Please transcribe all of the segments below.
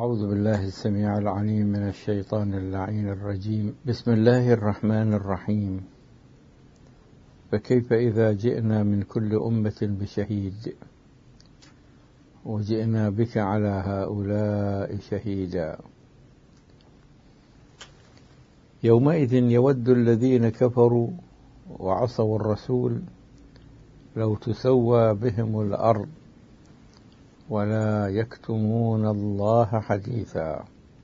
أعوذ بالله السميع العليم من الشيطان اللعين الرجيم. بسم الله الرحمن الرحيم. فكيف إذا جئنا من كل أمة بشهيد وجئنا بك على هؤلاء شهيدا. يومئذ يود الذين كفروا وعصوا الرسول لو تسوى بهم الأرض ولا يكتمون الله حديثا.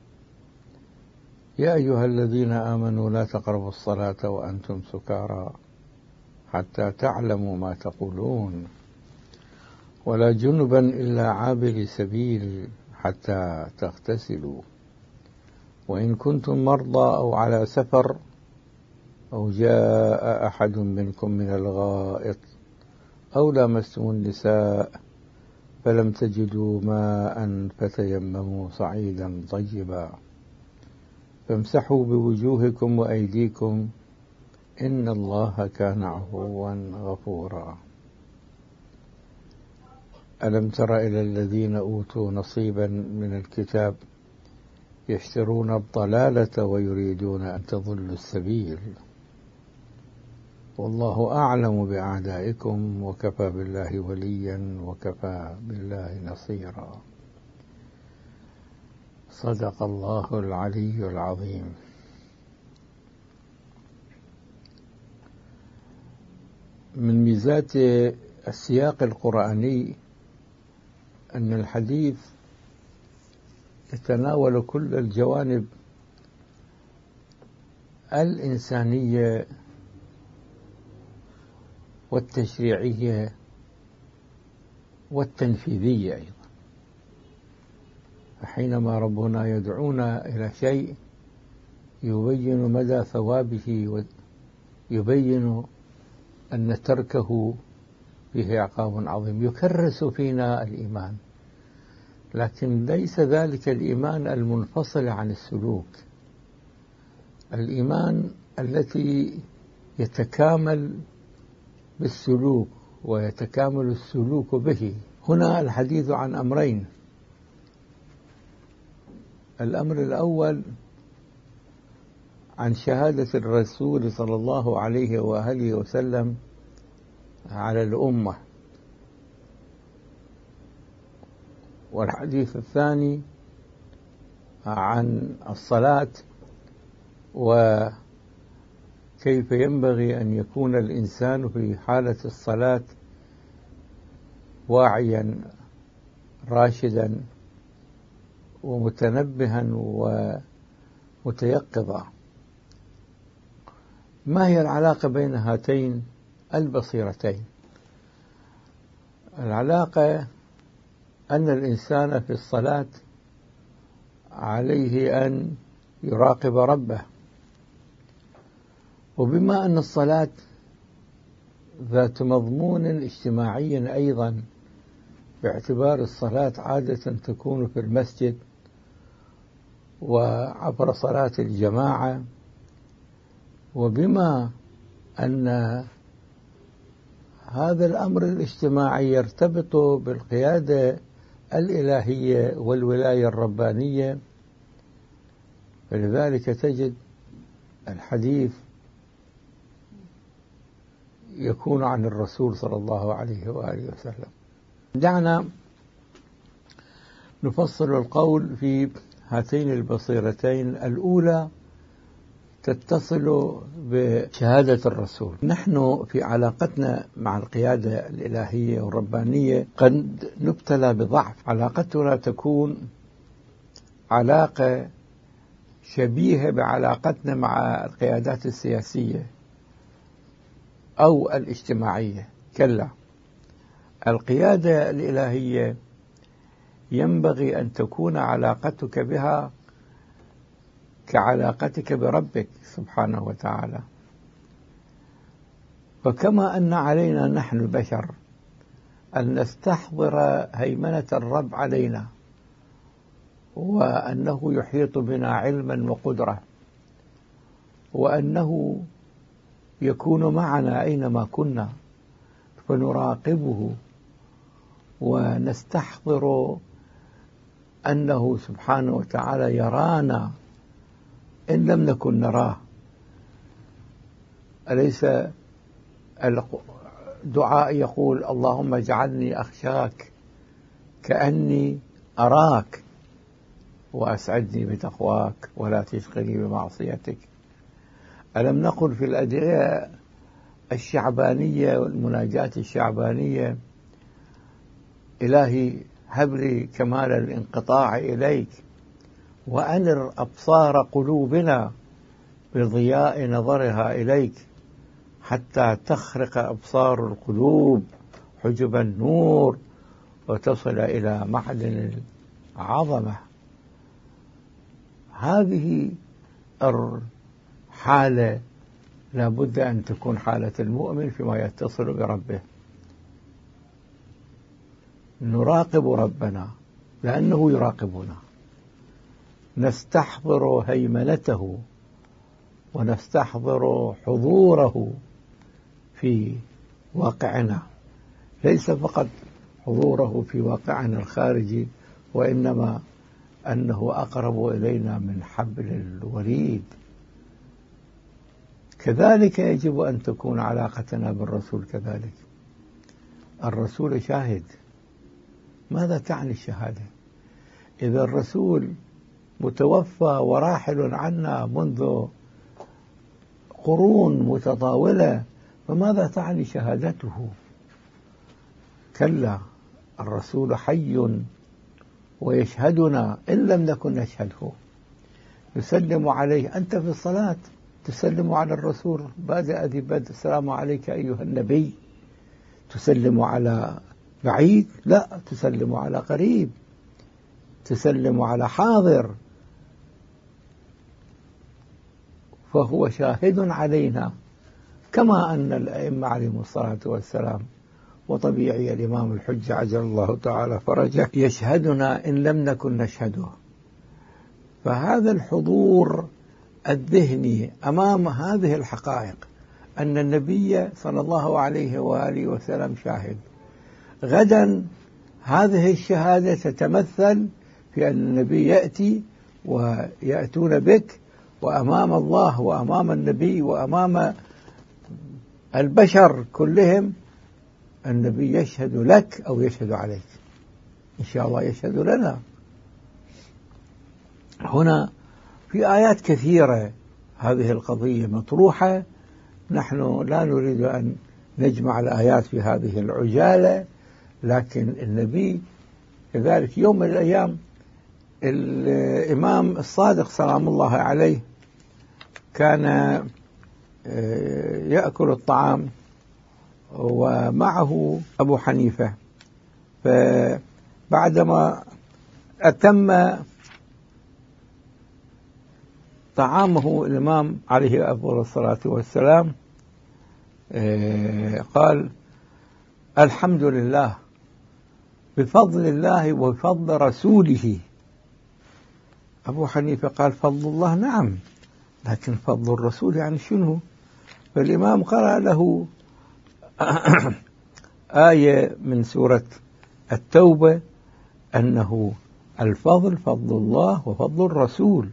يا أيها الذين آمنوا لا تقربوا الصلاة وأنتم سكارى حتى تعلموا ما تقولون ولا جنبا إلا عابر سبيل حتى تغتسلوا وإن كنتم مرضى أو على سفر أو جاء أحد منكم من الغائط أو لامستم النساء فلم تجدوا ماء فتيمموا صعيدا طيبا فامسحوا بوجوهكم وأيديكم إن الله كان عفوا غفورا. ألم تر إلى الذين أوتوا نصيبا من الكتاب يشترون الضلالة ويريدون أن تضلوا السبيل والله أعلم بأعدائكم وكفى بالله وليا وكفى بالله نصيرا. صدق الله العلي العظيم. من ميزات السياق القرآني أن الحديث يتناول كل الجوانب الإنسانية والتشريعية والتنفيذية أيضا. فحينما ربنا يدعونا إلى شيء يبين مدى ثوابه ويبين أن تركه فيه عقاب عظيم يكرس فينا الإيمان، لكن ليس ذلك الإيمان المنفصل عن السلوك، الإيمان التي يتكامل بالسلوك ويتكامل السلوك به. هنا الحديث عن أمرين. الأمر الأول عن شهادة الرسول صلى الله عليه وآله وسلم على الأمة، والحديث الثاني عن الصلاة وكيف ينبغي أن يكون الإنسان في حالة الصلاة واعيا راشدا ومتنبها ومتيقظا. ما هي العلاقة بين هاتين البصيرتين؟ العلاقة أن الإنسان في الصلاة عليه أن يراقب ربه، وبما أن الصلاة ذات مضمون اجتماعي أيضا باعتبار الصلاة عادة تكون في المسجد وعبر صلاة الجماعة، وبما أن هذا الأمر الاجتماعي يرتبط بالقيادة الإلهية والولاية الربانية، فلذلك تجد الحديث يكون عن الرسول صلى الله عليه وآله وسلم. دعنا نفصل القول في هاتين البصيرتين. الأولى تتصل بشهادة الرسول. نحن في علاقتنا مع القيادة الإلهية والربانية قد نبتلى بضعف. علاقتنا تكون علاقة شبيهة بعلاقتنا مع القيادات السياسية أو الاجتماعية. كلا، القيادة الإلهية ينبغي أن تكون علاقتك بها كعلاقتك بربك سبحانه وتعالى. فكما أن علينا نحن البشر أن نستحضر هيمنة الرب علينا وأنه يحيط بنا علما وقدرة وأنه يكون معنا أينما كنا، فنراقبه ونستحضر أنه سبحانه وتعالى يرانا إن لم نكن نراه. أليس الدعاء يقول اللهم اجعلني أخشاك كأني أراك وأسعدني بتقواك ولا تشغلني بمعصيتك؟ ألم نقل في الأدعية الشعبانية والمناجاة الشعبانية إلهي هب لي كمال الانقطاع إليك وأنر أبصار قلوبنا بضياء نظرها إليك حتى تخرق أبصار القلوب حجب النور وتصل إلى معدن العظمة. هذه الحالة لا بد أن تكون حالة المؤمن فيما يتصل بربه. نراقب ربنا لأنه يراقبنا، نستحضر هيمنته ونستحضر حضوره في واقعنا، ليس فقط حضوره في واقعنا الخارجي، وإنما أنه أقرب إلينا من حبل الوريد. كذلك يجب أن تكون علاقتنا بالرسول كذلك. الرسول شاهد. ماذا تعني الشهادة؟ إذا الرسول متوفى وراحل عنا منذ قرون متطاولة، فماذا تعني شهادته؟ كلا، الرسول حي ويشهدنا إن لم نكن نشهده. نسلم عليه. أنت في الصلاة تسلم على الرسول بادئ ذي بدء، السلام عليك أيها النبي. تسلم على بعيد؟ لا، تسلم على قريب، تسلم على حاضر، فهو شاهد علينا، كما أن الأئمة عليهم الصلاة والسلام وطبيعي الإمام الحجة عجل الله تعالى فرجه يشهدنا إن لم نكن نشهده. فهذا الحضور الذهني أمام هذه الحقائق، أن النبي صلى الله عليه وآله وسلم شاهد. غدا هذه الشهادة تتمثل في أن النبي يأتي ويأتون بك، وأمام الله وأمام النبي وأمام البشر كلهم النبي يشهد لك أو يشهد عليك. إن شاء الله يشهد لنا. هنا في آيات كثيرة هذه القضية مطروحة. نحن لا نريد أن نجمع الآيات في هذه العجالة، لكن النبي كذلك يوم من الأيام الإمام الصادق سلام الله عليه كان يأكل الطعام ومعه أبو حنيفة، فبعدما أتم طعامه الإمام عليه أفضل الصلاة والسلام قال الحمد لله بفضل الله وبفضل رسوله. أبو حنيفة قال فضل الله نعم، لكن فضل الرسول يعني شنو؟ فالإمام قرأ له آية من سورة التوبة أنه الفضل فضل الله وفضل الرسول.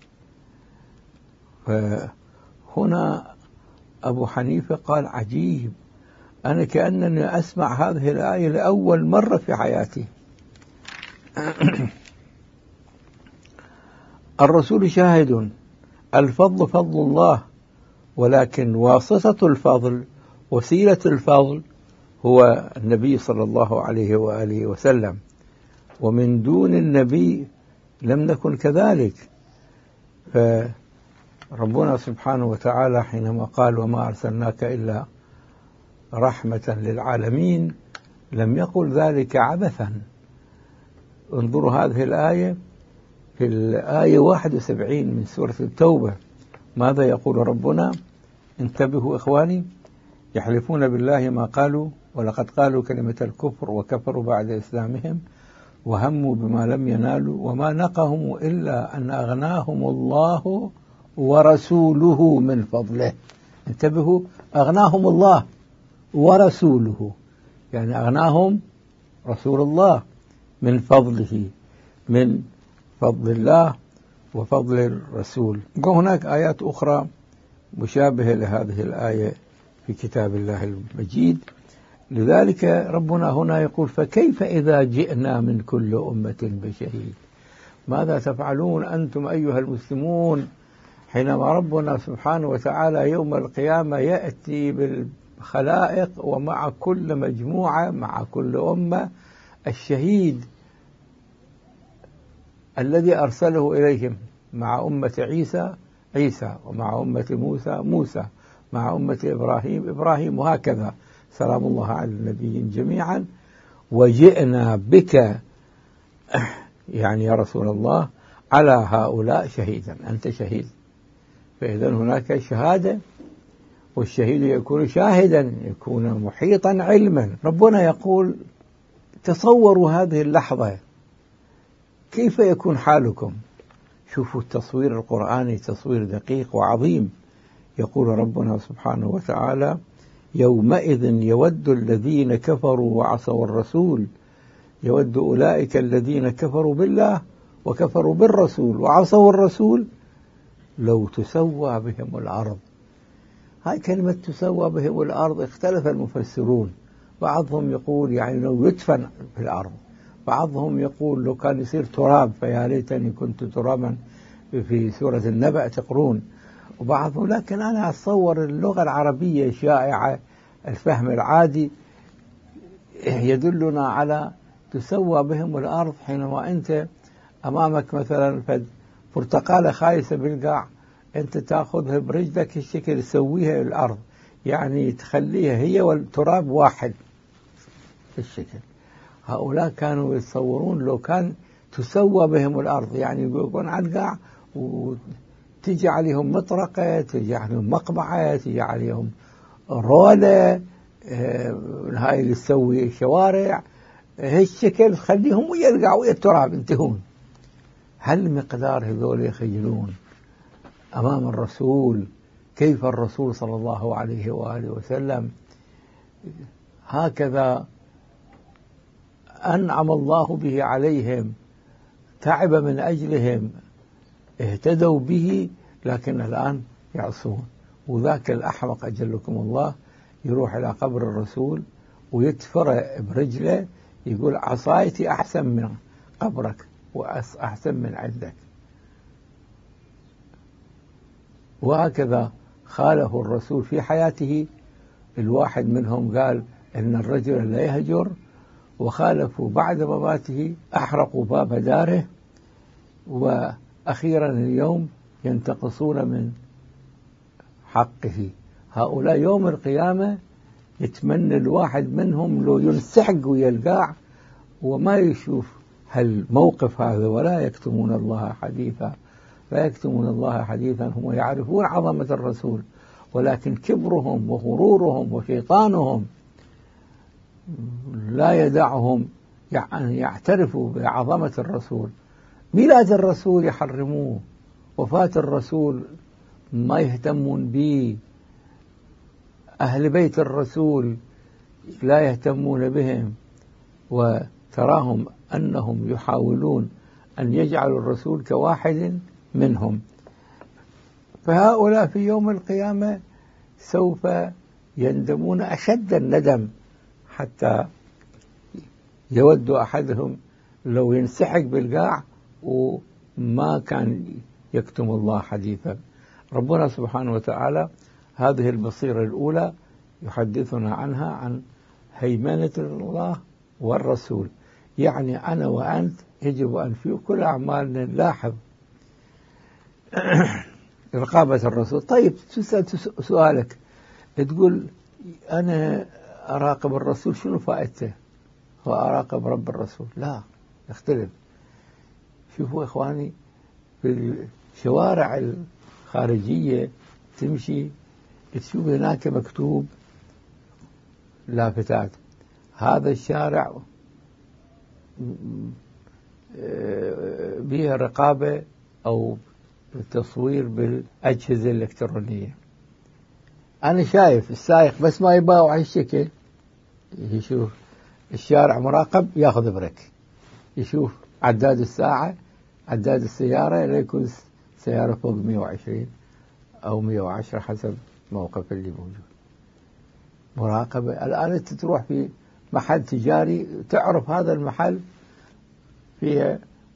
فهنا أبو حنيفة قال عجيب، أنا كأنني أسمع هذه الآية لأول مرة في حياتي. الرسول شاهد، الفضل فضل الله، ولكن واسطة الفضل وسيلة الفضل هو النبي صلى الله عليه وآله وسلم، ومن دون النبي لم نكن كذلك. فربنا سبحانه وتعالى حينما قال وما أرسلناك إلا رحمة للعالمين لم يقل ذلك عبثا. انظروا هذه الآية في الآية 71 من سورة التوبة، ماذا يقول ربنا؟ انتبهوا إخواني، يحلفون بالله ما قالوا ولقد قالوا كلمة الكفر وكفروا بعد إسلامهم وهموا بما لم ينالوا وما نقموا إلا أن أغناهم الله ورسوله من فضله. انتبهوا، أغناهم الله ورسوله، يعني أغناهم رسول الله من فضله، من فضل الله وفضل الرسول. وهناك آيات أخرى مشابهة لهذه الآية في كتاب الله المجيد. لذلك ربنا هنا يقول: فكيف إذا جئنا من كل أمة بشهيد. ماذا تفعلون أنتم أيها المسلمون حينما ربنا سبحانه وتعالى يوم القيامة يأتي بالخلائق ومع كل مجموعة مع كل أمة الشهيد الذي أرسله إليهم، مع أمة عيسى، ومع أمة موسى، مع أمة إبراهيم، وهكذا سلام الله على النبيين جميعا. وجئنا بك يعني يا رسول الله على هؤلاء شهيدا، أنت شهيد. فإذا هناك شهادة، والشهيد يكون شاهدا، يكون محيطا علما. ربنا يقول: تصوروا هذه اللحظة، كيف يكون حالكم؟ شوفوا التصوير القرآني، تصوير دقيق وعظيم. يقول ربنا سبحانه وتعالى: يومئذ يود الذين كفروا وعصوا الرسول، يود أولئك الذين كفروا بالله وكفروا بالرسول وعصوا الرسول لو تسوى بهم الأرض. هاي كلمة تسوى بهم الأرض اختلف المفسرون، بعضهم يقول يعني لو يدفن في الأرض، بعضهم يقول لو كان يصير تراب فيا ليتني كنت ترابا في سورة النبأ تقرون، وبعضهم لكن أنا أتصور اللغة العربية شائعة، الفهم العادي يدلنا على تسوى بهم الأرض. حينما أنت أمامك مثلا برتقالة خايسة بالقاع، أنت تأخذها برجلك الشكل تسويها الأرض، يعني تخليها هي والتراب واحد الشكل. هؤلاء كانوا يتصورون لو كان تسوى بهم الأرض، يعني يقولون على القاع وتجي عليهم مطرقة، تجي عليهم مقبعة، تجي عليهم رولة، هاي اللي تسوي الشوارع، هالشكل تخليهم ويرجعوا إلى التراب ينتهون. هل مقدار هذول يخجلون أمام الرسول؟ كيف الرسول صلى الله عليه وآله وسلم هكذا أنعم الله به عليهم، تعب من أجلهم، اهتدوا به، لكن الآن يعصون. وذاك الأحمق أجلكم الله يروح إلى قبر الرسول ويتفرع برجله، يقول عصايتي أحسن من قبرك وأحسن من عندك. وهكذا خاله الرسول في حياته. الواحد منهم قال إن الرجل لا يهجر، وخالفوا بعد مماته، أحرقوا باب داره، وأخيرا اليوم ينتقصون من حقه. هؤلاء يوم القيامة يتمنى الواحد منهم لو ينسحق ويلقاع وما يشوف هالموقف هذا، ولا يكتمون الله حديثا، لا يكتمون الله حديثا. هم يعرفون عظمة الرسول، ولكن كبرهم وغرورهم وشيطانهم لا يدعهم يعني يعترفوا بعظمة الرسول. ميلاد الرسول يحرموه، وفاة الرسول ما يهتمون به، أهل بيت الرسول لا يهتمون بهم، وتراهم أنهم يحاولون أن يجعلوا الرسول كواحد منهم. فهؤلاء في يوم القيامة سوف يندمون أشد الندم، حتى يود أحدهم لو ينسحق بالقاع وما كان يكتم الله حديثا. ربنا سبحانه وتعالى هذه البصيرة الأولى يحدثنا عنها، عن هيمنة الله والرسول. يعني أنا وأنت يجب أن في كل أعمالنا نلاحظ رقابة الرسول. طيب تسأل سؤالك تقول أنا أراقب الرسول، شنو فائدته؟ وأراقب رب الرسول؟ لا، يختلف. شوفوا إخواني، في الشوارع الخارجية تمشي تشوف هناك مكتوب لافتات: هذا الشارع به رقابة أو تصوير بالأجهزة الإلكترونية. أنا شايف السائق بس ما يباوع هالشكل، يشوف الشارع مراقب ياخذ بريك، يشوف عداد الساعة، عداد السيارة لا يكون سيارة فوق 120 أو 110 حسب موقف اللي موجود. مراقبة. الآن أنت تروح في محل تجاري تعرف هذا المحل فيه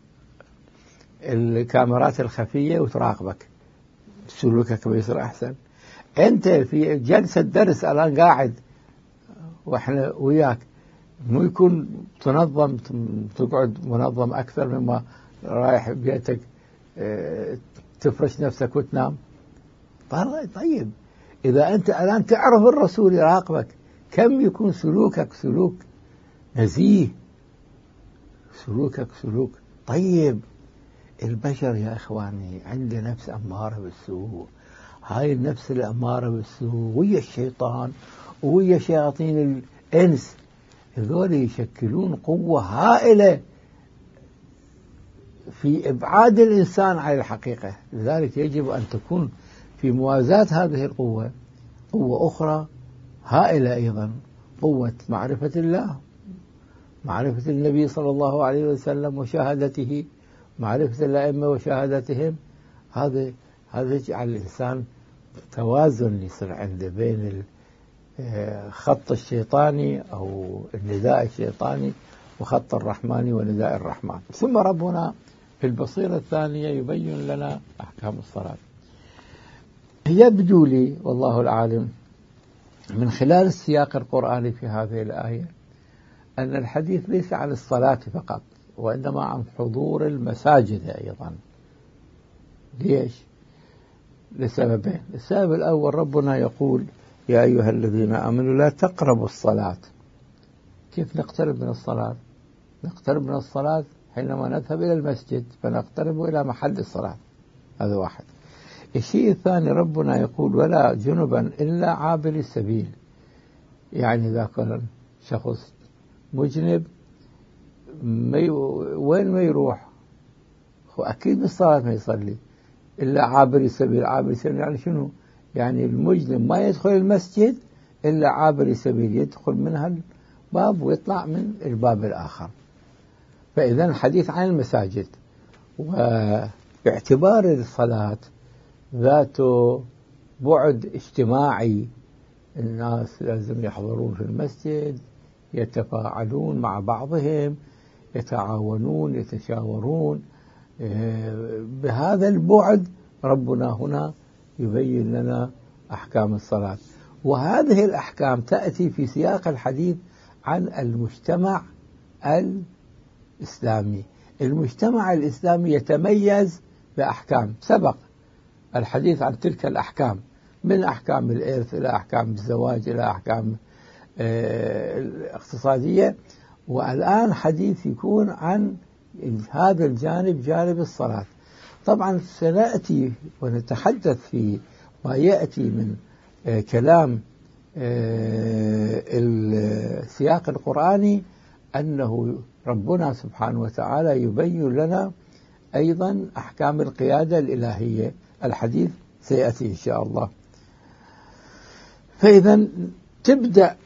الكاميرات الخفية وتراقبك، سلوكك بيصير أحسن. أنت في جلسة درس الآن قاعد وإحنا وياك، مو يكون تنظم، تقعد منظم أكثر مما رايح بيتك تفرش نفسك وتنام. طيب إذا أنت الآن تعرف الرسول يراقبك، كم يكون سلوكك سلوك نزيه، سلوكك سلوك طيب. البشر يا إخواني عنده نفس أمارة بالسوء. هاي النفس الأمارة بالسوء ويا الشيطان ويا شياطين الإنس، هذول يشكلون قوة هائلة في إبعاد الإنسان عن الحقيقة. لذلك يجب أن تكون في موازاة هذه القوة قوة أخرى هائلة أيضا، قوة معرفة الله، معرفة النبي صلى الله عليه وسلم وشهادته، معرفة الأئمة وشهادتهم. هذا يجعل الإنسان توازن يصير عنده بين الخط الشيطاني أو النداء الشيطاني وخط الرحمن ونداء الرحمن. ثم ربنا في البصيرة الثانية يبين لنا أحكام الصلاة. يبدو لي والله العالم من خلال السياق القرآني في هذه الآية أن الحديث ليس عن الصلاة فقط، وإنما عن حضور المساجد أيضا. ليش؟ لسببين. السبب الأول ربنا يقول يا أيها الذين آمنوا لا تقربوا الصلاة. كيف نقترب من الصلاة؟ نقترب من الصلاة حينما نذهب إلى المسجد فنقترب إلى محل الصلاة. هذا واحد. الشيء الثاني ربنا يقول ولا جنبا إلا عابر السبيل. يعني إذا كان شخص مجنب وين ما يروح أكيد بالصلاة ما يصلي إلا عابر السبيل. عابر السبيل يعني شنو؟ يعني المجنب ما يدخل المسجد إلا عابر السبيل، يدخل من هالباب ويطلع من الباب الآخر. فإذا الحديث عن المساجد، وباعتبار الصلاة ذاته بعد اجتماعي، الناس لازم يحضرون في المسجد، يتفاعلون مع بعضهم، يتعاونون، يتشاورون. بهذا البعد ربنا هنا يبين لنا أحكام الصلاة. وهذه الأحكام تأتي في سياق الحديث عن المجتمع الإسلامي. المجتمع الإسلامي يتميز بأحكام سبق الحديث عن تلك الأحكام، من أحكام الإرث إلى أحكام الزواج إلى أحكام الاقتصادية، والآن حديث يكون عن هذا الجانب، جانب الصلاة. طبعا سنأتي ونتحدث في ما يأتي من كلام السياق القرآني أنه ربنا سبحانه وتعالى يبين لنا أيضا أحكام القيادة الإلهية. الحديث سيأتي إن شاء الله. فإذا تبدأ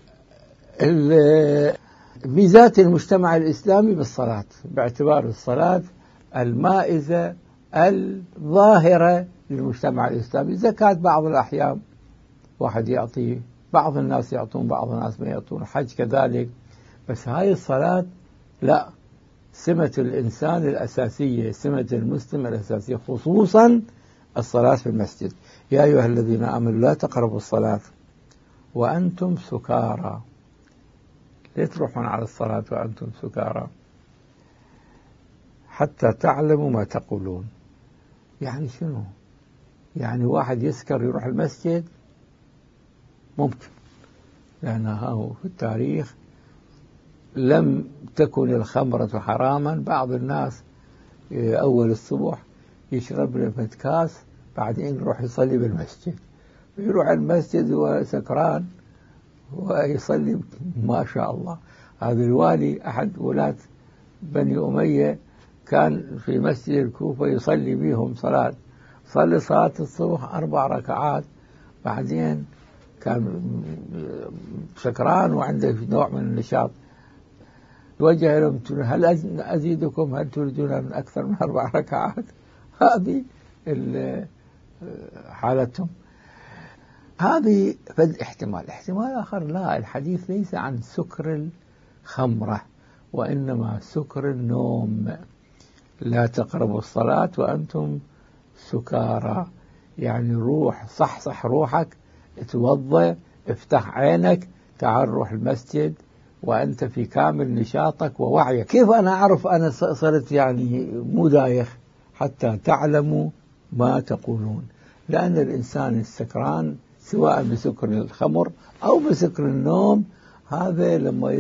ميزات المجتمع الإسلامي بالصلاة، باعتبار الصلاة المائزة الظاهرة للمجتمع الإسلامي. زكاة بعض الأحيان واحد يعطي، بعض الناس يعطون، بعض الناس ما يعطون، حج كذلك. بس هاي الصلاة لا، سمة الإنسان الأساسية، سمة المسلم الأساسية، خصوصا الصلاة في المسجد. يا أيها الذين آمنوا لا تقربوا الصلاة وأنتم سكارى. ليه تروحون على الصلاة وأنتم سكارى؟ حتى تعلموا ما تقولون. يعني شنو؟ يعني واحد يسكر يروح المسجد؟ ممكن، لأنها في التاريخ لم تكن الخمرة حراما. بعض الناس أول الصبح يشرب له كاس، بعدين يروح يصلي بالمسجد، يروح المسجد وسكران ويصلي ما شاء الله. هذا الوالي أحد ولاة بني أمية كان في مسجد الكوفة يصلي بهم صلاة، صلي صلاة الصبح 4 ركعات، بعدين كان سكران وعنده نوع من النشاط، توجه لهم هل أزيدكم، هل تريدون من أكثر من 4 ركعات؟ هذه حالتهم. هذه فد احتمال. احتمال آخر لا، الحديث ليس عن سكر الخمرة وإنما سكر النوم. لا تقربوا الصلاة وأنتم سكارى، يعني روح صح روحك، اتوضى، افتح عينك، تعال روح المسجد وأنت في كامل نشاطك ووعيك. كيف أنا أعرف أنا صرت يعني مو دايخ؟ حتى تعلموا ما تقولون. لأن الإنسان السكران سواء بسكر الخمر أو بسكر النوم، هذا لما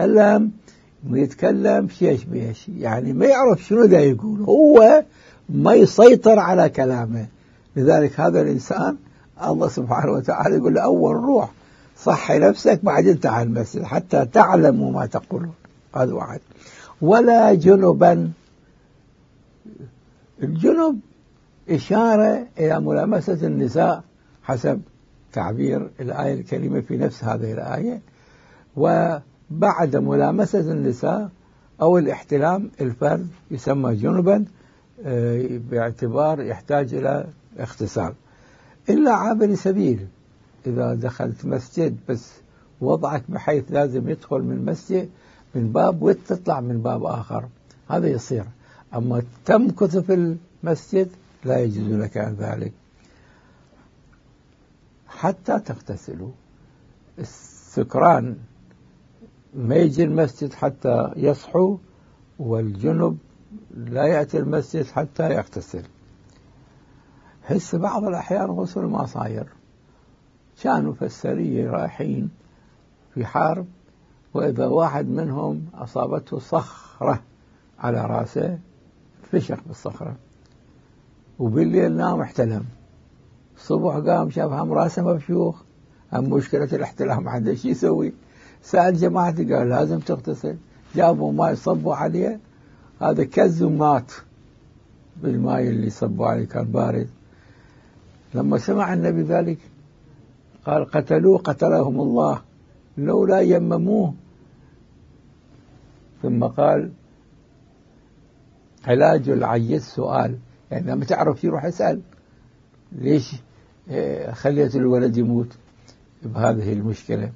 يتكلم شيش بيش، يعني ما يعرف شنو دا يقول، هو ما يسيطر على كلامه. لذلك هذا الإنسان الله سبحانه وتعالى يقول له أول روح صحي نفسك بعدين تعال المسجد حتى تعلموا ما تقولون. هذا واحد. ولا جنبا. الجنب إشارة إلى ملامسة النساء حسب تعبير الآية الكريمة في نفس هذه الآية. وبعد ملامسة النساء أو الاحتلام الفرد يسمى جنبا باعتبار يحتاج إلى اغتسال. إلا عابر سبيل، إذا دخلت مسجد بس وضعك بحيث لازم يدخل من مسجد من باب وتطلع من باب آخر، هذا يصير. أما تمكث في المسجد لا يجوز لك عن ذلك حتى تغتسلوا. السكران ما يجي المسجد حتى يصحوا، والجنب لا يأتي المسجد حتى يغتسل. حس بعض الأحيان غسل ما صاير، كانوا في السرية رايحين في حرب، وإذا واحد منهم أصابته صخرة على رأسه فشق بالصخرة، وبالليل نام احتلم، الصبح قام شاف هم رأسه مفشوخ، هم مشكلة الاحتلام ما عنده شيء يسوي. سأل جماعته قال لازم تغتسل، جابوا ماء صبوا عليه، هذا كز ومات بالماء اللي صبوا عليه كان بارد. لما سمع النبي ذلك قال قتلوه قتلهم الله لولا يمموه. ثم قال علاج العي السؤال، يعني لما تعرف يروح يسأل ليش خليت الولد يموت بهذه المشكلة.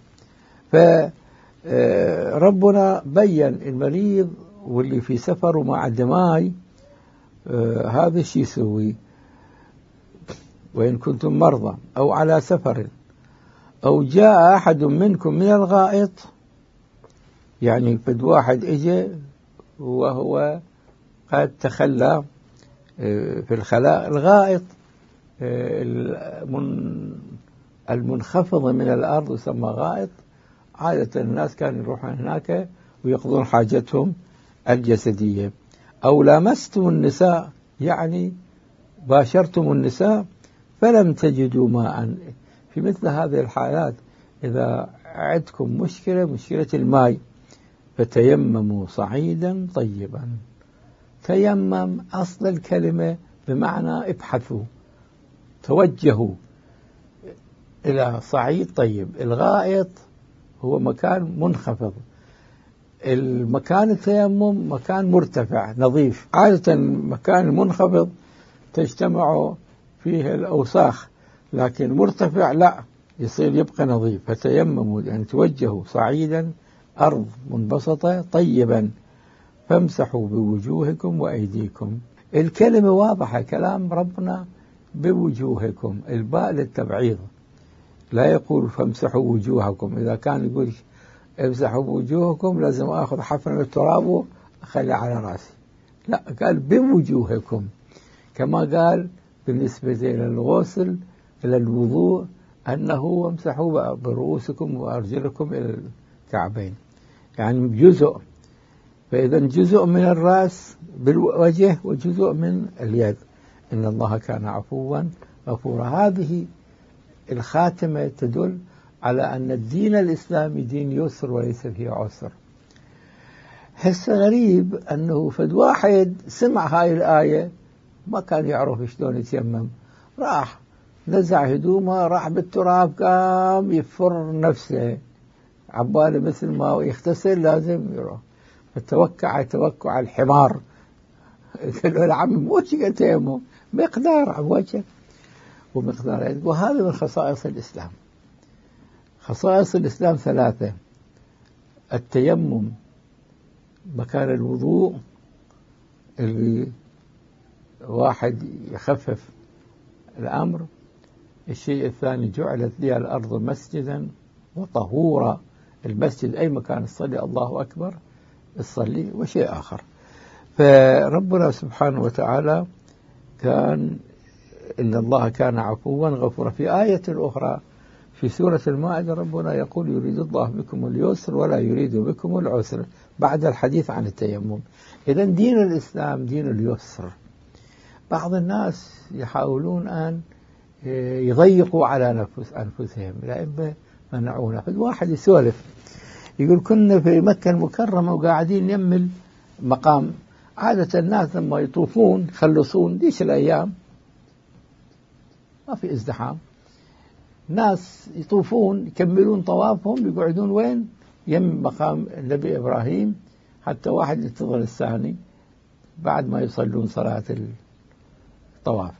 فربنا بين المريض واللي في سفر وما عنده ماء هذا الشيء يسوي. وإن كنتم مرضى أو على سفر أو جاء أحد منكم من الغائط، يعني قد واحد إجا وهو قد تخلى في الخلاء. الغائط المنخفض من الأرض يسمى غائط. عادة الناس كانوا يروحون هناك ويقضون حاجتهم الجسدية. أو لامستم النساء، يعني باشرتم النساء فلم تجدوا ماء. في مثل هذه الحالات إذا عندكم مشكلة الماء فتيمموا صعيدا طيبا. تيمم أصل الكلمة بمعنى ابحثوا، توجهوا إلى صعيد طيب. الغائط هو مكان منخفض، المكان التيمم مكان مرتفع نظيف. عادة المكان المنخفض تجتمع فيه الأوساخ، لكن مرتفع لا، يصير يبقى نظيف. فتيمموا يعني توجهوا صعيدا أرض منبسطة طيبا فامسحوا بوجوهكم وأيديكم. الكلمة واضحة، كلام ربنا بوجوهكم، الباء للتبعيض، لا يقول فامسحوا وجوهكم. إذا كان يقول امسحوا بوجوهكم لازم أخذ حفنة التراب وأخلي على رأسي، لا، قال بوجوهكم. كما قال بالنسبة إلى الغسل إلى الوضوء أنه وامسحوا برؤوسكم وأرجلكم إلى الكعبين، يعني جزء. فإذا جزء من الرأس بالوجه وجزء من اليد. إن الله كان عفوا غفورا. هذه الخاتمة تدل على أن الدين الإسلامي دين يسر وليس فيه عسر. حس غريب أنه فد واحد سمع هاي الآية ما كان يعرف شلون يتيمم، راح نزع هدومه، راح بالتراب قام يفر نفسه عباله مثل ما يغتسل لازم يروح. فتوكع توكع الحمار. قال له العم مو شيء تيمم، مقدار على وجهك ومقدار يدك. وهذا من خصائص الإسلام. خصائص الإسلام 3: التيمم مكان الوضوء، اللي واحد يخفف الأمر. الشيء الثاني: جعلت لي الأرض مسجدا وطهورا. المسجد أي مكان تصلي الله أكبر تصلي. وشيء آخر، فربنا سبحانه وتعالى كان إن الله كان عفوا غفورا. في آية أخرى في سورة المائدة ربنا يقول: يريد الله بكم اليسر ولا يريد بكم العسر، بعد الحديث عن التيمم. إذن دين الإسلام دين اليسر. بعض الناس يحاولون أن يضيقوا على أنفسهم، لأن منعونا. فالواحد يسولف يقول: كنا في مكة المكرمة وقاعدين يمل مقام. عادة الناس لما يطوفون يخلصون ديش الأيام ما في ازدحام، ناس يطوفون يكملون طوافهم يقعدون وين؟ يم مقام النبي إبراهيم، حتى واحد ينتظر الثاني بعد ما يصلون صلاة الطواف.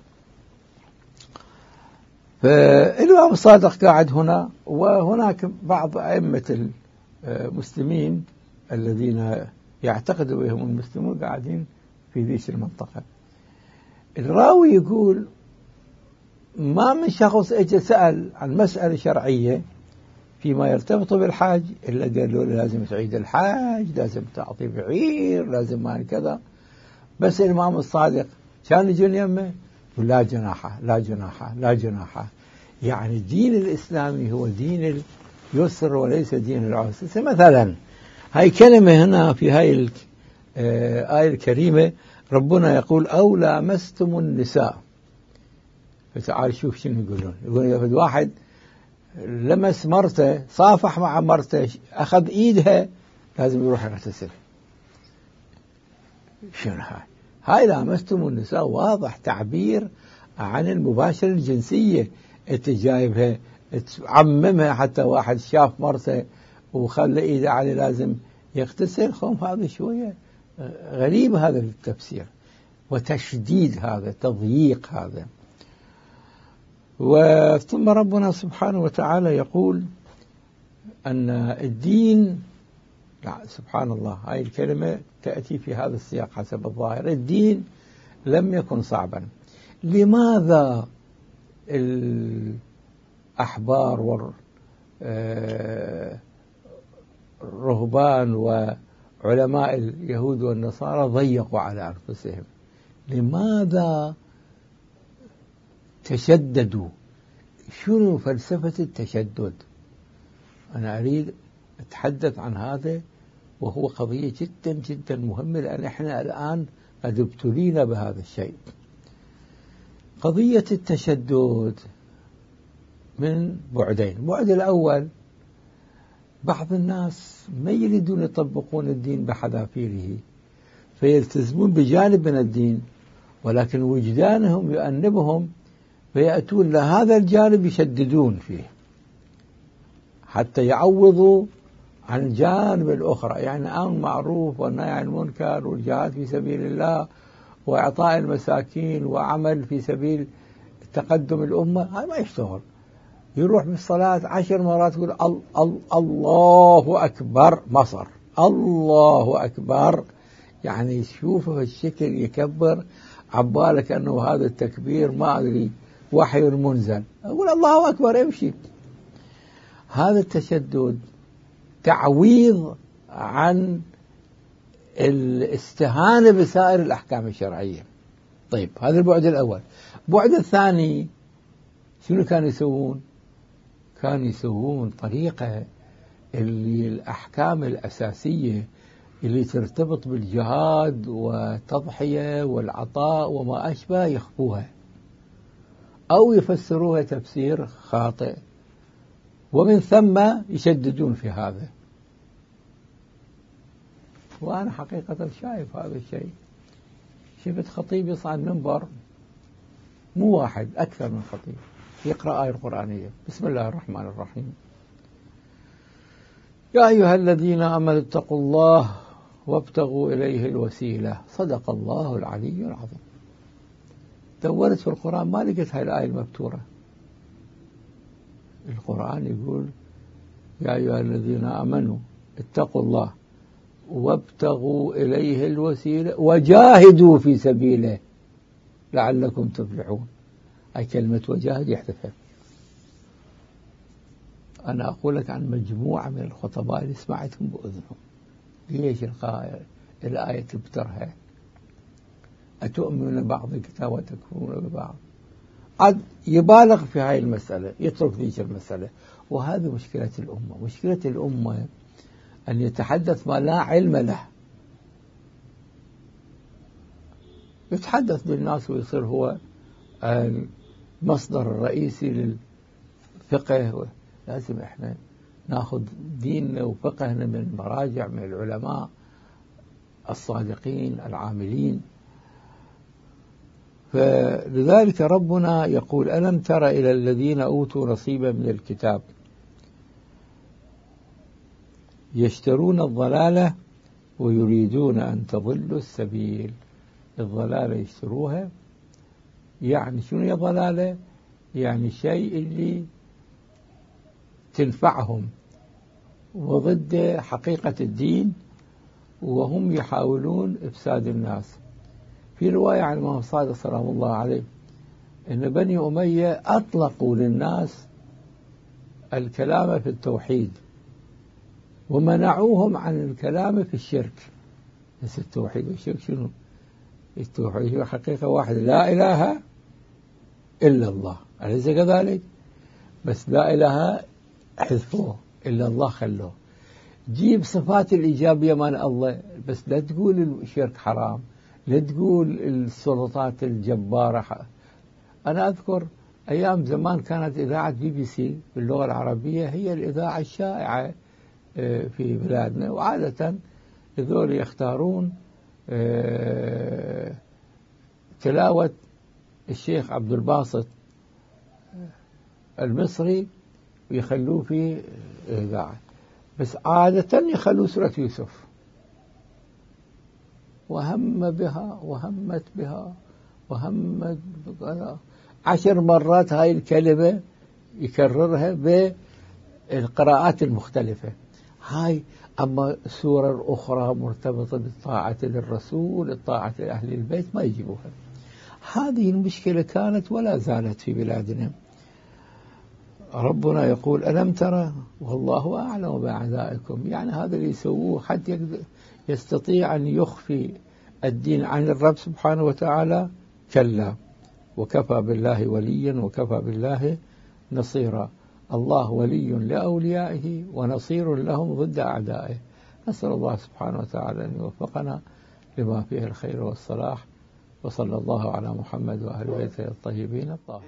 فالإمام الصادق قاعد هنا، وهناك بعض أئمة المسلمين الذين يعتقدوا بهم المسلمون قاعدين في ذيك المنطقة. الراوي يقول: ما من شخص اجى سأل عن مسألة شرعية فيما يرتبط بالحاج إلا قال له لازم تعيد الحاج، لازم تعطي بعير، لازم ما كذا. بس الإمام الصادق كان يجون يمه ولا جناحة لا جناحة لا جناحة. يعني الدين الإسلامي هو دين اليسر وليس دين العسر. مثلا هاي كلمة هنا في هاي الآية الكريمة ربنا يقول: أو لامستم النساء. فتعال شوف شنو يقولون. يقول واحد لمس مرته، صافح مع مرته، أخذ إيدها، لازم يروح يغتسل. شنو هاي لامستم النساء؟ واضح تعبير عن المباشرة الجنسية. انت جايبها تعممها، حتى واحد شاف مرته وخلى إيده عليه لازم يغتسل. هذا شوية غريب هذا التفسير، وتشديد هذا، تضييق هذا. ثم ربنا سبحانه وتعالى يقول أن الدين، سبحان الله، هاي الكلمة تأتي في هذا السياق حسب الظاهر: الدين لم يكن صعبا. لماذا الأحبار والرهبان وعلماء اليهود والنصارى ضيقوا على أنفسهم؟ لماذا تشددوا؟ شنو فلسفة التشدد؟ أنا أريد أتحدث عن هذا، وهو قضية جدا جدا مهمة، لأن إحنا الآن قد ابتلينا بهذا الشيء. قضية التشدد من بعدين. البعد الأول: بعض الناس ما يريدون يطبقون الدين بحذافيره، فيلتزمون بجانب من الدين، ولكن وجدانهم يؤنبهم، فيأتون لهذا الجانب يشددون فيه حتى يعوضوا عن الجانب الأخرى. يعني أمر معروف والنهي عن المنكر والجهاد في سبيل الله وإعطاء المساكين وعمل في سبيل تقدم الأمة، هذا ما يشتغل. يروح بالصلاة 10 مرات يقول الله أكبر، مصر الله أكبر، يعني يشوفه في الشكل يكبر عبالك أنه هذا التكبير ما أدري وحي منزل. أقول الله أكبر امشي. هذا التشدد تعويض عن الاستهانة بسائر الأحكام الشرعية. طيب، هذا البعد الأول. البعد الثاني شنو كانوا يسوون؟ كانوا يسوون طريقة اللي الأحكام الأساسية اللي ترتبط بالجهاد والتضحية والعطاء وما أشبه يخفوها أو يفسروها تفسير خاطئ، ومن ثم يشددون في هذا. وأنا حقيقة شايف هذا الشيء. شفت خطيب يصعد منبر، مو واحد، أكثر من خطيب، يقرأ آية قرآنية: بسم الله الرحمن الرحيم، يا أيها الذين آمنوا اتقوا الله وابتغوا إليه الوسيلة. صدق الله العلي العظيم. دورت في القرآن ما لقيت هاي الآية المبتورة. القرآن يقول يا أيها الذين آمنوا اتقوا الله وابتغوا إليه الوسيلة وجاهدوا في سبيله لعلكم تفلحون. أي كلمة وجاهد يحذفها. أنا أقول لك عن مجموعة من الخطباء اللي سمعتهم بأذنهم. ليش الآية تبترها؟ أتؤمنون بعض الكتاب وتكفرون ببعض. عاد يبالغ في هاي المسألة، يترك ذيك المسألة. وهذه مشكلة الأمة. مشكلة الأمة أن يتحدث ما لا علم له، يتحدث بالناس ويصير هو المصدر الرئيسي للفقه. لازم احنا ناخذ ديننا وفقهنا من مراجع من العلماء الصادقين العاملين. فلذلك ربنا يقول ألم تر إلى الذين أوتوا نصيبا من الكتاب يشترون الضلالة ويريدون أن تضلوا السبيل. الضلالة يشتروها، يعني شنو هي ضلالة؟ يعني الشيء اللي تنفعهم وضد حقيقة الدين، وهم يحاولون إفساد الناس. في رواية عن الإمام الصادق سلام الله عليه أن بني أمية أطلقوا للناس الكلام في التوحيد ومنعوهم عن الكلام في الشرك. بس التوحيد والشرك شنو؟ التوحيد هو حقيقة واحدة، لا إله إلا الله، أليس كذلك؟ بس لا إله حذفوه، إلا الله خلوه. جيب صفات الإيجابية من الله، بس لا تقول الشرك حرام، لا تقول السلطات الجبارة. أنا أذكر أيام زمان كانت إذاعة BBC باللغة العربية هي الإذاعة الشائعة في بلادنا، وعادة هذول يختارون تلاوة الشيخ عبد الباسط المصري ويخلوه في إذاعة، بس عادة يخلوه سورة يوسف. وهم بها وهمت بها وهمت بها 10 مرات هاي الكلمة يكررها بالقراءات المختلفة. هاي أما السورة الأخرى مرتبطة بالطاعة للرسول، الطاعة لأهل البيت، ما يجيبوها. هذه المشكلة كانت ولا زالت في بلادنا. ربنا يقول ألم ترى والله أعلم بأعدائكم. يعني هذا اللي يسووه حتى يستطيع أن يخفي الدين عن الرب سبحانه وتعالى؟ كلا، وكفى بالله وليا وكفى بالله نصيرا. الله ولي لأوليائه ونصير لهم ضد أعدائه. نسأل الله سبحانه وتعالى أن يوفقنا لما فيه الخير والصلاح، وصلى الله على محمد وأهل بيته الطيبين الطاهرين.